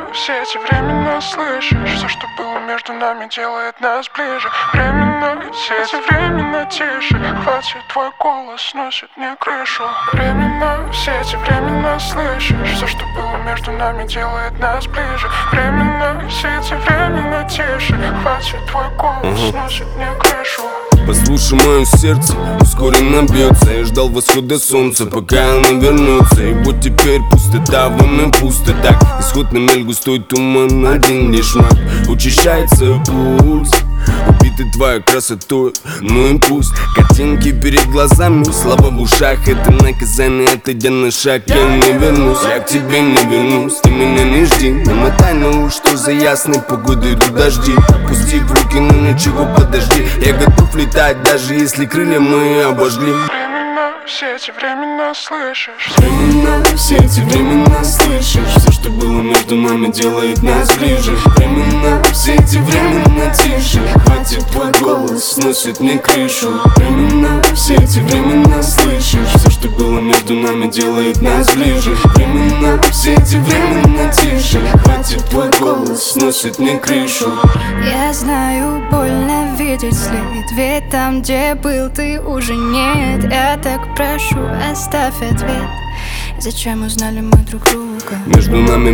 все эти времена слышишь. Все, что было между нами, делает нас ближе. Временно, все эти времена тише. Хватит, твой голос сносит мне крышу. Временно, все эти времена слышишь. Все, что было между нами, делает нас ближе. Временно, все эти времена тише. Хватит, твой голос сносит мне крышу. Послушай мое сердце, ускоренно бьется. Я ждал восхода солнца, пока оно вернется. И вот теперь пустота, в доме пусто. Так, исход на мель, густой туман, один лишь маг. Учащается пульс, убиты твоей красотой, ну и пусть. Картинки перед глазами, слова в ушах. Это наказание, отойдя на шаг. Я не вернусь, я к тебе не вернусь. Ты меня не жди, намотай на уши, что за ясной погодой идут дожди. Опусти в руки, ну ничего, подожди. Я готов летать, даже если крылья мои обожгли. Временно, все эти времена слышишь. Временно, все эти времена слышишь. Все, что было между нами, делает нас ближе. Временно, все эти времена тише. Хватит, твой голос сносит мне крышу. Временно, все эти времена слышишь. Все, что было между нами, делает нас ближе. Временно, все эти времена тише. Хватит, твой голос сносит мне крышу. Я знаю, больно видеть след, ведь там, где был, ты уже нет. Я так прошу, оставь ответ. Зачем узнали мы друг друга? Между нами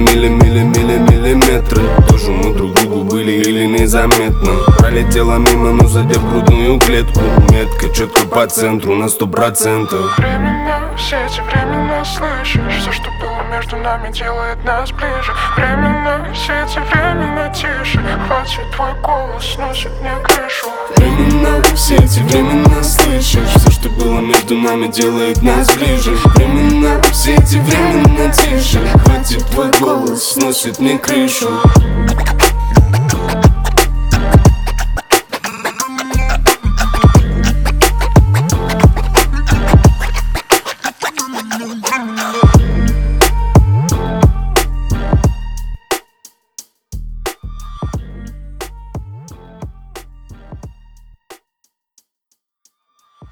миллиметры. Тоже мы друг другу были или незаметно. Пролетела мимо, но задев грудную клетку. Метка четко по центру на 100%. Временно, все эти времена слышишь. Все, что было между нами, делает нас ближе. Временно, все эти времена тише. Хватит, твой голос сносит мне крышу. Временно, все эти времена слышишь. Все, что было между нами, делает нас ближе. Временно, все эти времена тише. Хватит, твой голос сносит мне крышу.